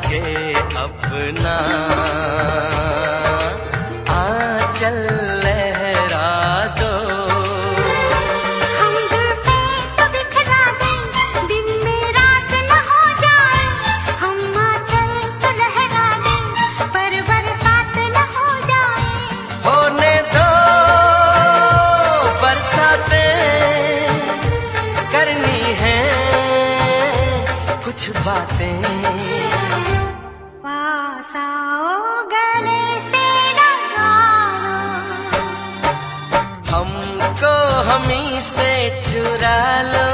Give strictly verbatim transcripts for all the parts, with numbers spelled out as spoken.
जाएंगे अपना आंचल लहरा दो। हम जुल्फें तो बिखरा दें, दिन में रात न हो जाए। हम आंचल तो लहरा दें, पर बरसात न हो जाए। होने दो बरसातें, करनी है कुछ बातें। पास आओ गले से लगा लो, हमको हमी से चुरा लो।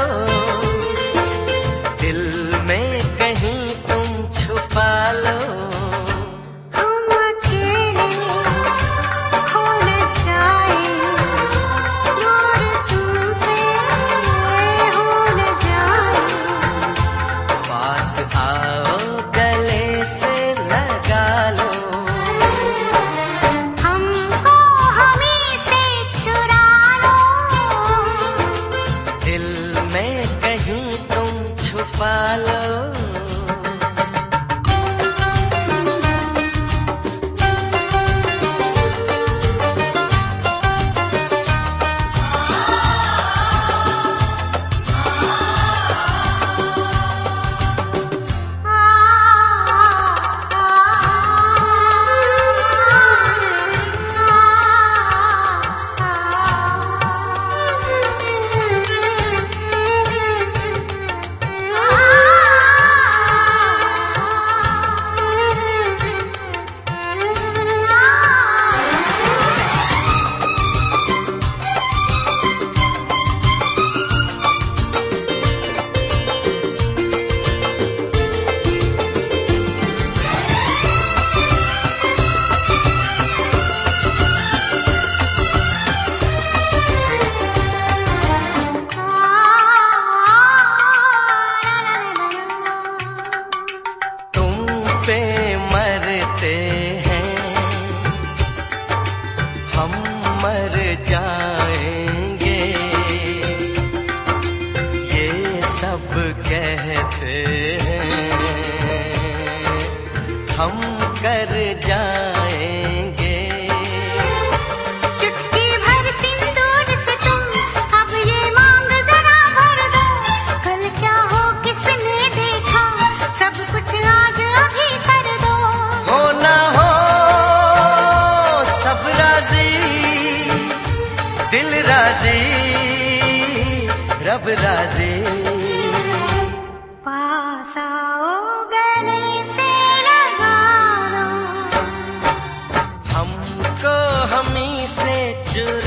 दिल में कहीं तुम छुपा लो। हम अकेले खो न जाए, दूर तुमसे हो न जाए। पास आओ गले से लगा लो। हमको हमी से चुरा लो, दिल में कहीं तुम छुपा लो। पे मरते हैं हम, मर जाएंगे ये सब कहते हैं। हम कर जाएंगे चुटकी भर सिंदूर से तुम अब ये मांग जरा भर दो। कल क्या हो किसने देखा, सब कुछ आज अभी कर दो। हो ना हो सब राजी, दिल राजी, रब राजी। पास आओ गले से लगा लो, हमको हमी से चुरा